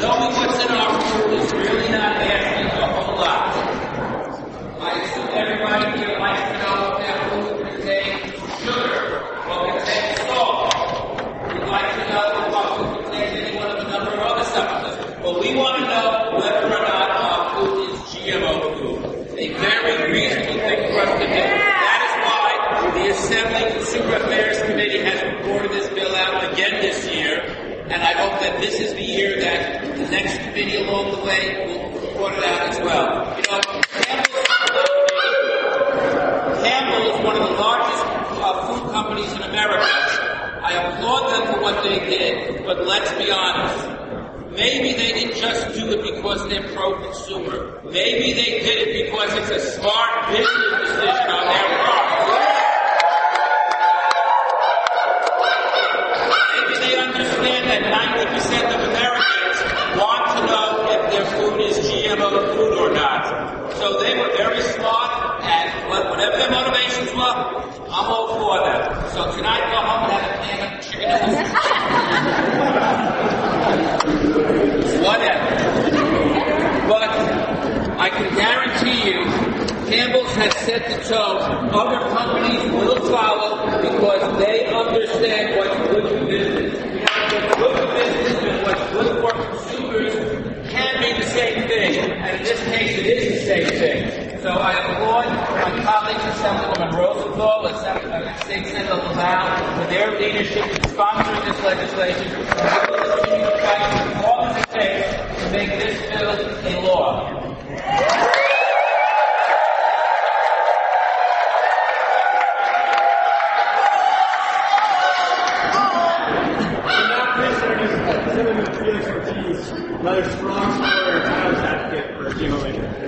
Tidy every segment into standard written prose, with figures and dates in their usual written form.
knowing what's in our food is really not asking a whole lot. I assume everybody here likes to know if their food contains sugar or contains salt. We'd like to know if our food contains any one of a number of other substances. Well, we want to know whether or not our food is GMO food. A very reasonable thing for us to do. That is why the Assembly Consumer Affairs Committee has reported this bill out again this year, and I hope that this is the year that the next committee along the way will report it out as well. You know, Campbell is one of the largest food companies in America. I applaud them for what they did, but let's be honest. Maybe they didn't just do it because they're pro-consumer. Maybe they did it because it's a smart business decision on their part. Maybe they understand that 90% of Americans want to know if their food is GMO food or not. So they were very smart, and whatever their motivations were, I'm all for them. So tonight, go home and have a pan of chicken and whatever. But I can guarantee you, Campbell's has set the tone. Other companies will follow because they understand what's good for business. What's good for business and what's good for consumers can be the same thing. And in this case, it is the same thing. So I applaud my colleagues, Assemblywoman Rosenthal and State Senator Lamau, for their leadership in sponsoring this legislation. We will continue to fight as long as it takes to make this bill a law. Another strong supporter and House advocate for GMO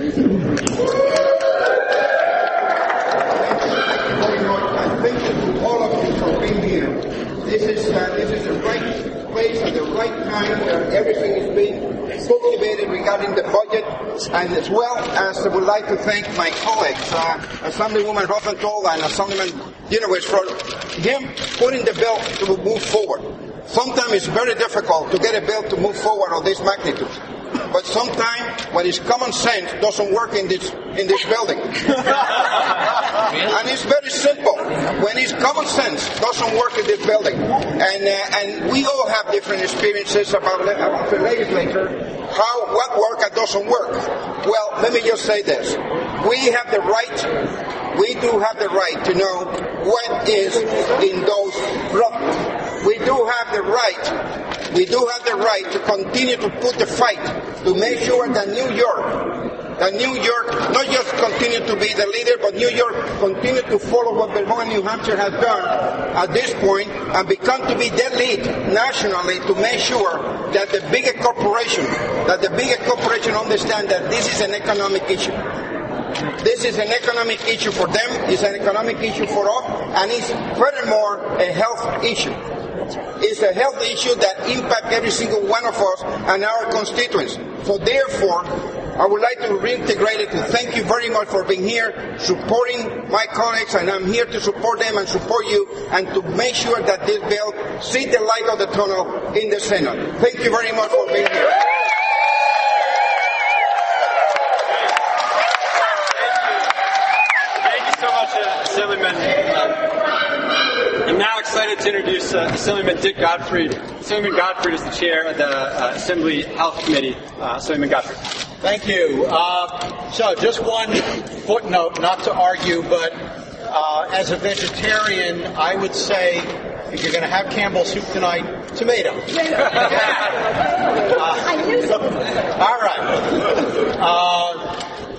Thank you to all of you for being here. This is the right place at the right time where everything is being cultivated regarding the budget, and as well as I would like to thank my colleagues, Assemblywoman Rosenthal and Assemblyman Dinowitz, for him putting the bill to move forward. Sometimes it's very difficult to get a bill to move forward of this magnitude. But sometimes when it's common sense doesn't work in this building. And it's very simple. When it's common sense doesn't work in this building. And we all have different experiences about the legislature, what works and doesn't work. Well, let me just say this. We do have the right to know what is in those products. We do have the right to continue to put the fight to make sure that New York not just continue to be the leader, but New York continue to follow what Vermont and New Hampshire has done at this point and become to be the lead nationally to make sure that the bigger corporation understand that this is an economic issue. This is an economic issue for them, it's an economic issue for us, and it's furthermore a health issue. It's a health issue that impacts every single one of us and our constituents. So therefore, I would like to reintegrate it to thank you very much for being here, supporting my colleagues, and I'm here to support them and support you, and to make sure that this bill sees the light of the tunnel in the Senate. Thank you very much for being here. Assemblyman. I'm now excited to introduce Assemblyman Dick Gottfried. Assemblyman Gottfried is the chair of the Assembly Health Committee. Assemblyman Gottfried. Thank you. So just one footnote, not to argue, but as a vegetarian, I would say if you're going to have Campbell's soup tonight, tomato. All right.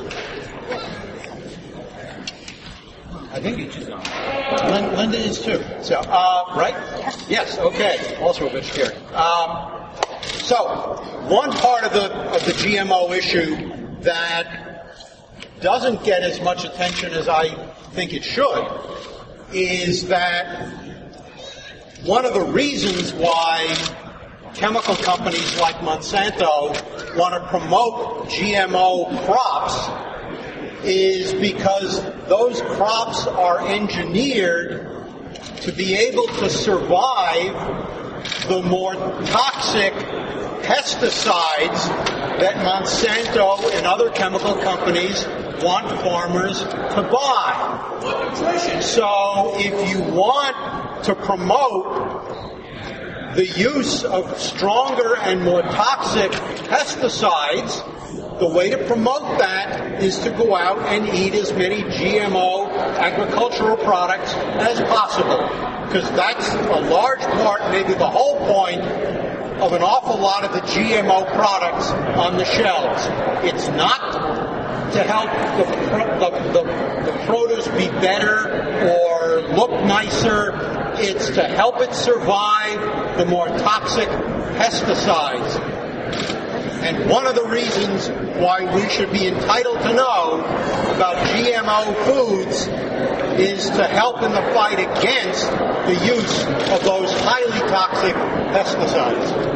I think it's just on. Linda is too. So, right? Yes. Okay. Also a vegetarian. So, one part of the GMO issue that doesn't get as much attention as I think it should is that one of the reasons why chemical companies like Monsanto want to promote GMO crops is because those crops are engineered to be able to survive the more toxic pesticides that Monsanto and other chemical companies want farmers to buy. So if you want to promote the use of stronger and more toxic pesticides, the way to promote that is to go out and eat as many GMO agricultural products as possible, because that's a large part, maybe the whole point, of an awful lot of the GMO products on the shelves. It's not to help the produce be better or look nicer. It's to help it survive the more toxic pesticides. And one of the reasons why we should be entitled to know about GMO foods is to help in the fight against the use of those highly toxic pesticides.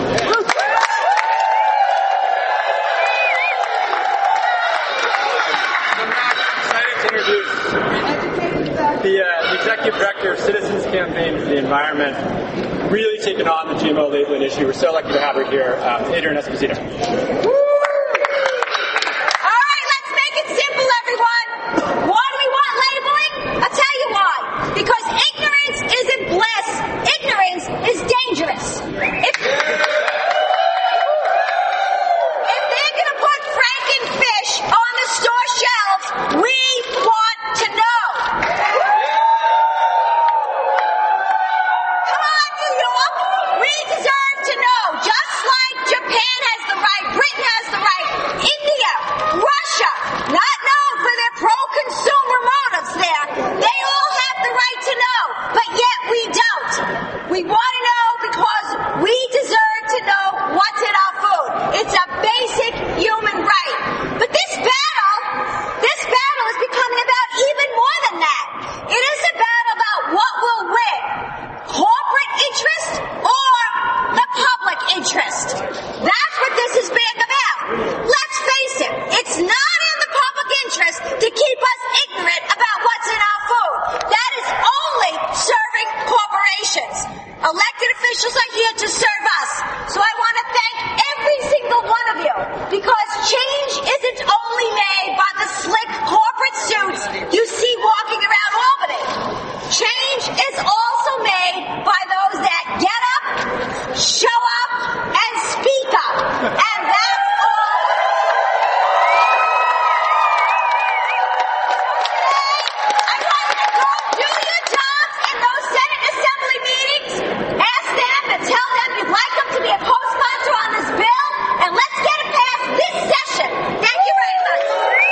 The Executive Director of Citizens Campaign for the Environment, really taking on the GMO labeling issue. We're so lucky to have her here, Adrienne Esposito. All right, let's make it simple, everyone. Why do we want labeling? I'll tell you why. Because ignorance isn't bliss. Ignorance is dangerous. If they're going to put Frankenfish on the store shelves, we want to know. Come on, New York. We deserve to know. Just like Japan has the right, Britain has the right, India, Russia, not known for their pro-consumer motives there, they all have the right to know, but yet we don't. We want to know because we deserve to know what's in our food. It's a basic human right. But this battle is becoming about even more than that. It is a battle about what will win, corporate interest or the public interest. That's what this is being about. Let's face it, it's not in the public interest to keep us ignorant about what's in our food. That is only serving corporations. Elected officials are here to serve us. So I want to thank every single one of you, because change isn't only made by the slick corporate suits you see walking around Albany. Change is also made by those that get up, show up, and speak up. And that's all. I want you to go do your jobs in those Senate Assembly meetings. Ask them and tell them you'd like them to be a co-sponsor on this bill, and let's get it past this session. Thank you very much.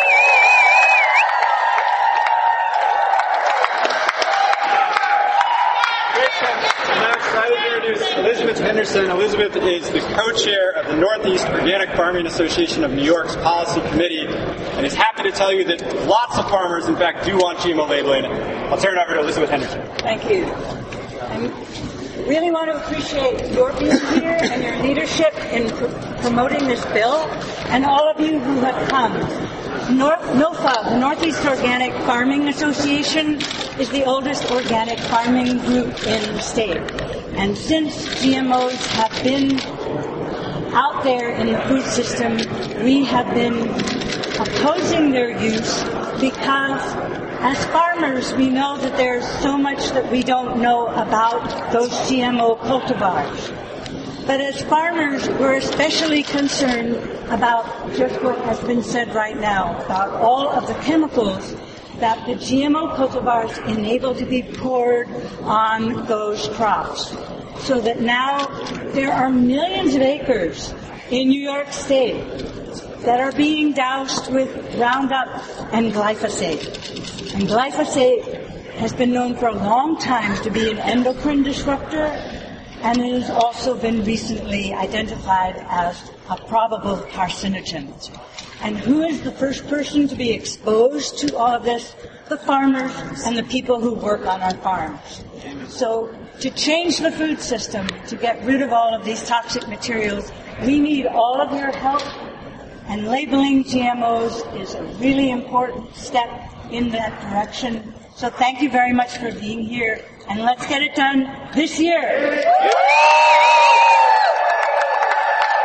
I'm now excited to introduce Elizabeth Henderson. Elizabeth is the co-chair of the Northeast Organic Farming Association of New York's Policy Committee, and is happy to tell you that lots of farmers, in fact, do want GMO labeling. I'll turn it over to Elizabeth Henderson. Thank you. I really want to appreciate your being here and your leadership in promoting this bill, and all of you who have come. NOFA, the Northeast Organic Farming Association, is the oldest organic farming group in the state. And since GMOs have been out there in the food system, we have been opposing their use because as farmers, we know that there's so much that we don't know about those GMO cultivars. But as farmers, we're especially concerned about just what has been said right now, about all of the chemicals that the GMO cultivars enable to be poured on those crops. So that now there are millions of acres in New York State that are being doused with Roundup and glyphosate. And glyphosate has been known for a long time to be an endocrine disruptor, and it has also been recently identified as a probable carcinogen. And who is the first person to be exposed to all of this? The farmers and the people who work on our farms. So to change the food system, to get rid of all of these toxic materials, we need all of your help, and labeling GMOs is a really important step in that direction. So thank you very much for being here, and let's get it done this year.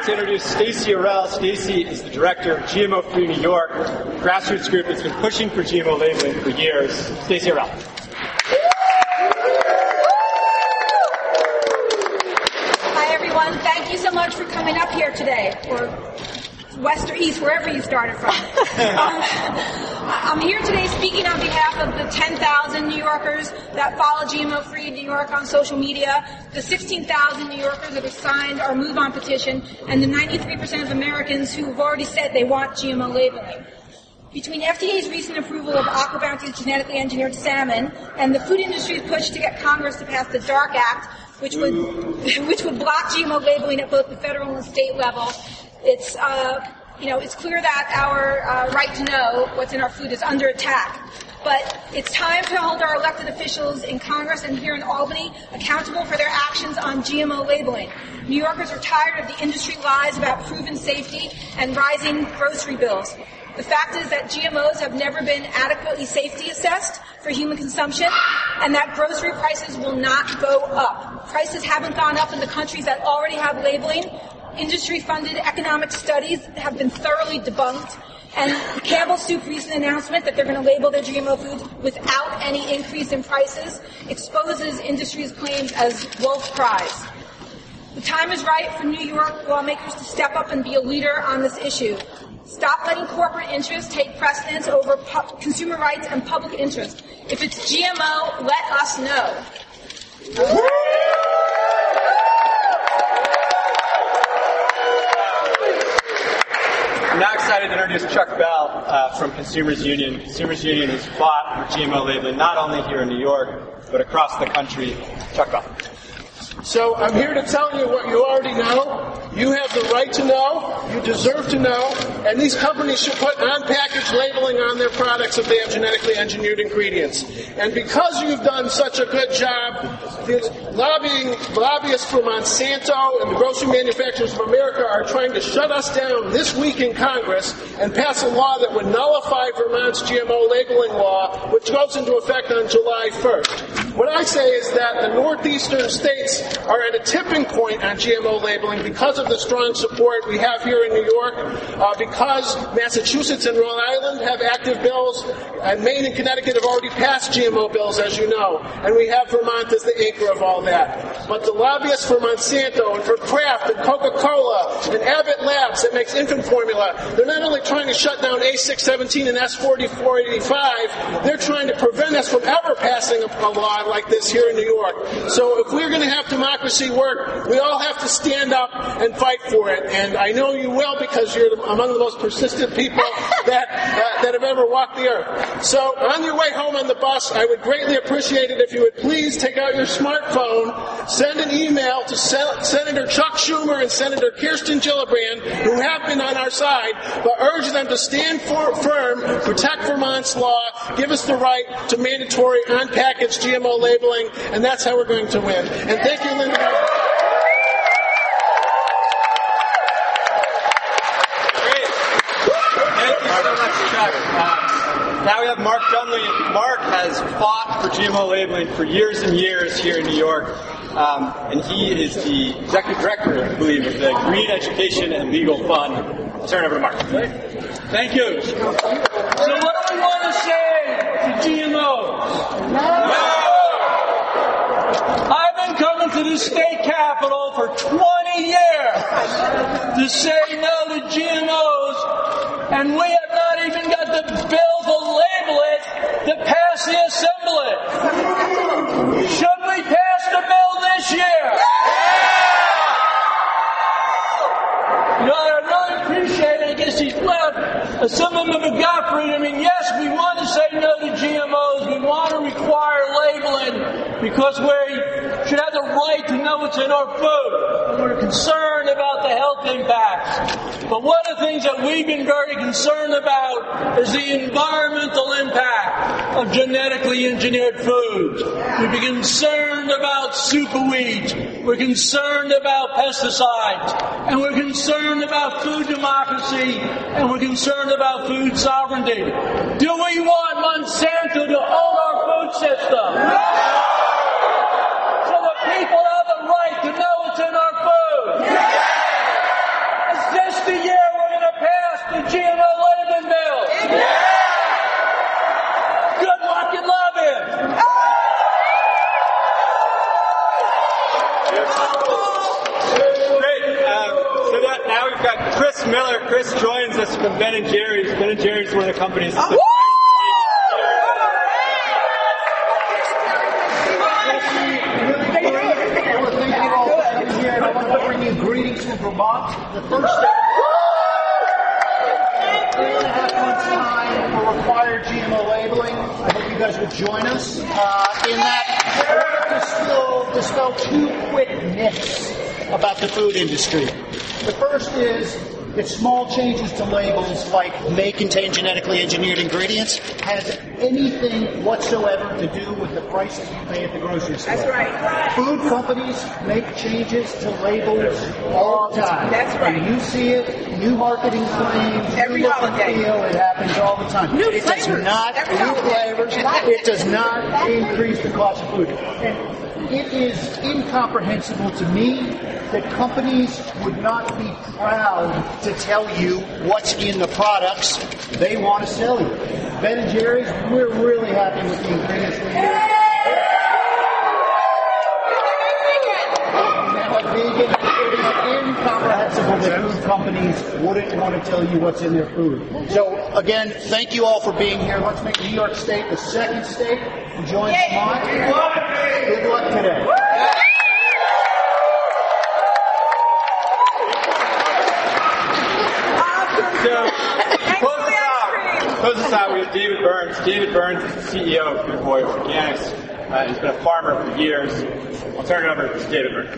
honored to introduce Stacey Arell. Stacey is the director of GMO Free New York, a grassroots group that's been pushing for GMO labeling for years. Stacey Arell. Hi, everyone. Thank you so much for coming up here today, or west or east, wherever you started from. I'm here today speaking on behalf of the 10,000 New Yorkers that follow GMO Free New York on social media, the 16,000 New Yorkers that have signed our Move On petition, and the 93% of Americans who have already said they want GMO labeling. Between FDA's recent approval of Aqua Bounty's genetically engineered salmon and the food industry's push to get Congress to pass the DARK Act, which would block GMO labeling at both the federal and state level, it's clear that our right to know what's in our food is under attack. But it's time to hold our elected officials in Congress and here in Albany accountable for their actions on GMO labeling. New Yorkers are tired of the industry lies about proven safety and rising grocery bills. The fact is that GMOs have never been adequately safety assessed for human consumption, and that grocery prices will not go up. Prices haven't gone up in the countries that already have labeling. Industry-funded economic studies have been thoroughly debunked, and Campbell Soup's recent announcement that they're going to label their GMO foods without any increase in prices exposes industry's claims as wolf cries. The time is right for New York lawmakers to step up and be a leader on this issue. Stop letting corporate interests take precedence over consumer rights and public interest. If it's GMO, let us know. I'm now excited to introduce Chuck Bell from Consumers Union. Consumers Union has fought for GMO labeling not only here in New York, but across the country. Chuck Bell. So I'm here to tell you what you already know. You have the right to know, you deserve to know, and these companies should put on-package labeling on their products if they have genetically engineered ingredients. And because you've done such a good job, the lobbyists for Monsanto and the grocery manufacturers of America are trying to shut us down this week in Congress and pass a law that would nullify Vermont's GMO labeling law, which goes into effect on July 1st. What I say is that the northeastern states are at a tipping point on GMO labeling because of the strong support we have here in New York, because Massachusetts and Rhode Island have active bills, and Maine and Connecticut have already passed GMO bills, as you know, and we have Vermont as the anchor of all that. But the lobbyists for Monsanto and for Kraft and Coca-Cola and Abbott Labs that makes infant formula, they're not only trying to shut down A617 and S4485, they're trying to prevent us from ever passing a law like this here in New York. So if we're going to have democracy work, we all have to stand up and fight for it. And I know you will, because you're among the most persistent people that have ever walked the earth. So on your way home on the bus, I would greatly appreciate it if you would please take out your smartphone, send an email to Senator Chuck Schumer and Senator Kirsten Gillibrand, who have been on our side, but urge them to stand firm, protect Vermont's law, give us the right to mandatory on-package GMO labeling, and that's how we're going to win. And thank you, Linda. Great. Thank you so much, Chuck. Now we have Mark Dunley. Mark has fought for GMO labeling for years and years here in New York, and he is the executive director, I believe, of the Green Education and Legal Fund. I'll turn it over to Mark. Thank you. So what do we want to say to GMOs? No! I've been coming to the state capitol for 20 years to say no to GMOs, and we have not even got the bill to label it to pass the assembly. Should we pass the bill this year? You know, I really appreciate it. I guess he's left. Assemblymember Gottfried, I mean, yes, we want to say no to GMOs. We want to require labeling because we should have the right to know what's in our food. And we're concerned about the health impacts. But one of the things that we've been very concerned about is the environmental impact of genetically engineered foods. We've been concerned about superweeds. We're concerned about pesticides. And we're concerned about food democracy. And we're concerned about food sovereignty. Do we want Monsanto to own our food system? No! So the people have the right to know what's in our food. Yeah! Miller. Chris joins us from Ben & Jerry's. Ben & Jerry's is one of the companies. Thank you all for coming here, and I want to bring you greetings from Vermont. The first step. 3.5 months time for required GMO labeling. I hope you guys will join us. In that, I want to dispel 2 quick myths about the food industry. The first is that small changes to labels like may contain genetically engineered ingredients has anything whatsoever to do with the prices you pay at the grocery store. That's right. Food companies make changes to labels all the time. That's right. And you see it, new marketing claims, Every new look and holiday. feel, it happens all the time. New It flavors. does not, Every new holiday. flavors, it does not increase the cost of food. And it is incomprehensible to me that companies would not be proud to tell you what's in the products they want to sell you. Ben & Jerry's, we're really happy with the ingredients we use. Now, a vegan, it is incomprehensible that food companies wouldn't want to tell you what's in their food. So, again, thank you all for being here. Let's make New York State the second state to join Vermont. Good luck today. So, close us out. We have David Burns. David Burns is the CEO of Good Boy Organics. He's been a farmer for years. I'll turn it over to David Burns.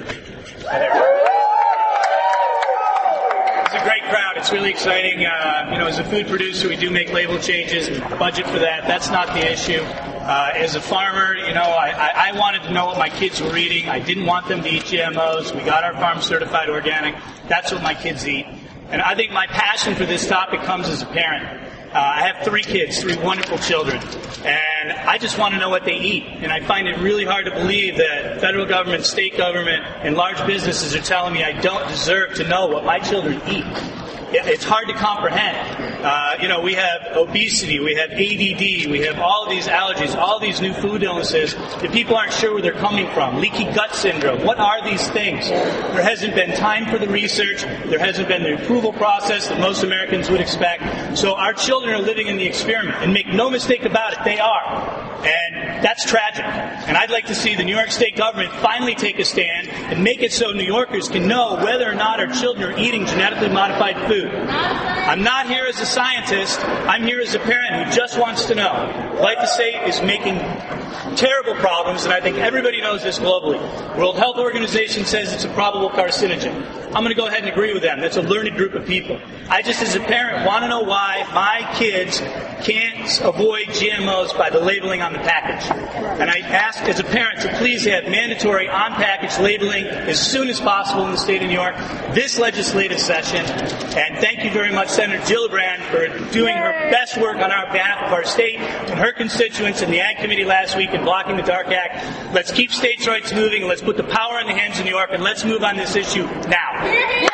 It's a great crowd. It's really exciting. As a food producer, we do make label changes, budget for that. That's not the issue. As a farmer, I wanted to know what my kids were eating. I didn't want them to eat GMOs. We got our farm certified organic. That's what my kids eat. And I think my passion for this topic comes as a parent. I have 3 kids, 3 wonderful children, and I just want to know what they eat. And I find it really hard to believe that federal government, state government, and large businesses are telling me I don't deserve to know what my children eat. It's hard to comprehend. We have obesity, we have ADD, we have all of these allergies, all these new food illnesses that people aren't sure where they're coming from. Leaky gut syndrome. What are these things? There hasn't been time for the research. There hasn't been the approval process that most Americans would expect. So our children are living in the experiment. And make no mistake about it, they are. And that's tragic. And I'd like to see the New York State government finally take a stand and make it so New Yorkers can know whether or not our children are eating genetically modified food. I'm not here as a scientist. I'm here as a parent who just wants to know. Glyphosate is making terrible problems, and I think everybody knows this globally. World Health Organization says it's a probable carcinogen. I'm going to go ahead and agree with them. That's a learned group of people. I just, as a parent, want to know why my kids can't avoid GMOs by the labeling on the package. And I ask, as a parent, to please have mandatory on-package labeling as soon as possible in the state of New York this legislative session. And thank you very much, Senator Gillibrand, for doing her best work on our behalf of our state and her constituents in the Ag Committee last week in blocking the DARK Act. Let's keep states' rights moving, and let's put the power in the hands of New York, and let's move on this issue now.